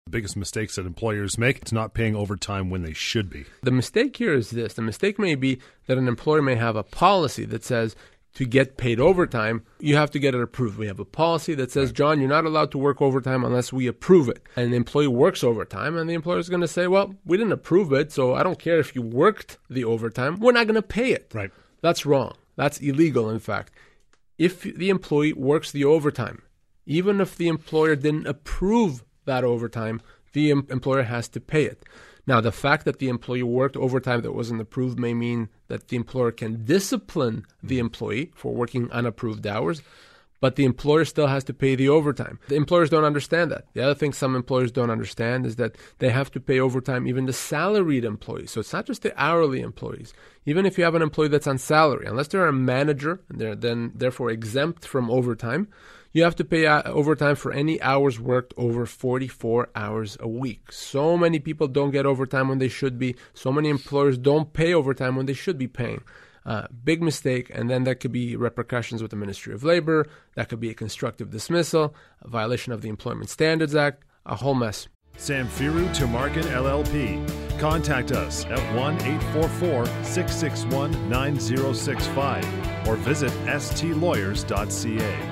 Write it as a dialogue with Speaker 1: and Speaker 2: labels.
Speaker 1: biggest mistakes that employers make is not paying overtime when they should be.
Speaker 2: The mistake here is this. The mistake may be that an employer may have a policy that says to get paid overtime, you have to get it approved. We have a policy that says, John, you're not allowed to work overtime unless we approve it. And the employee works overtime, and the employer is going to say, well, we didn't approve it, so I don't care if you worked the overtime. We're not going to pay it.
Speaker 1: Right.
Speaker 2: That's wrong. That's illegal, in fact. If the employee works the overtime, even if the employer didn't approve that overtime, the employer has to pay it. Now, the fact that the employee worked overtime that wasn't approved may mean that the employer can discipline the employee for working unapproved hours, but the employer still has to pay the overtime. The employers don't understand that. The other thing some employers don't understand is that they have to pay overtime even to salaried employees. So it's not just the hourly employees. Even if you have an employee that's on salary, unless they're a manager and they're then therefore exempt from overtime, you have to pay overtime for any hours worked over 44 hours a week. So many people don't get overtime when they should be. So many employers don't pay overtime when they should be paying. Big mistake, and then there could be repercussions with the Ministry of Labor. That could be a constructive dismissal, a violation of the Employment Standards Act, a whole mess.
Speaker 1: Samfiru Tumarkin LLP. Contact us at 1-844-661-9065 or visit stlawyers.ca.